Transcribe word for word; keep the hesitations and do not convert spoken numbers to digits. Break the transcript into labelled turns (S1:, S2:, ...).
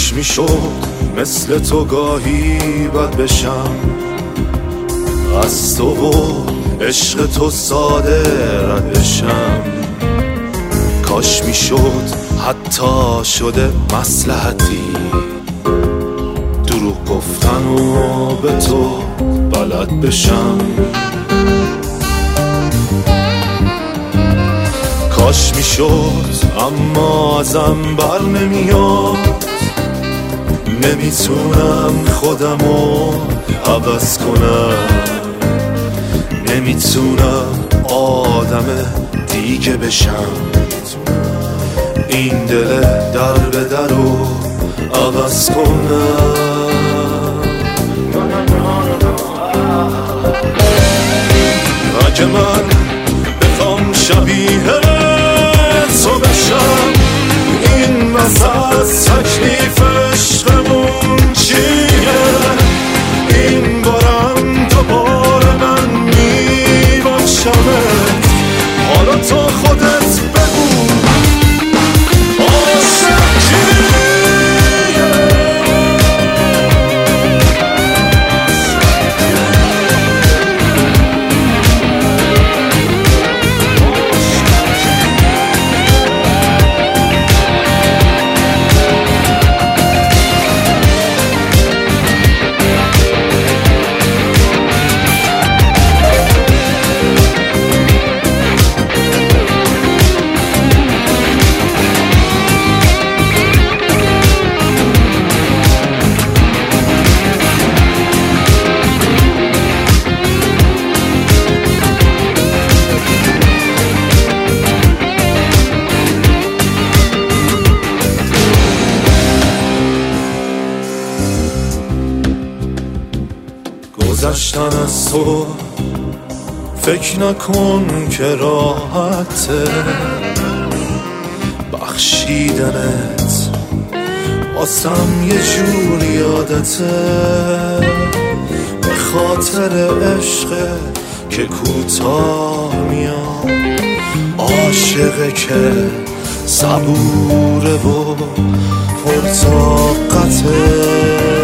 S1: کاش میشد مثل تو گاهی بد بشم، از تو و عشق تو ساده رد بشم. کاش میشد حتی شده مصلحتی دروغ گفتن و به تو بلد بشم. کاش میشد اما ازم بر نمیاد، نمیتونم خودمو عوض کنم، نمیتونم آدم دیگه بشم. این دل در به در رو عوض کنم. اگه من بخوام شبیه تو بشم، این وسط تکلیف عشقمون چیه؟ این بارم دوباره من میبخشمت، حالا تو خودت بگو عاشق کیه؟ گذشتن از تو فکر نکن که راحته، بخشیدنت واسم یه جور یادته. به خاطر عشق که کوتاه میاد، عاشقه که صبوره و پرطاقته.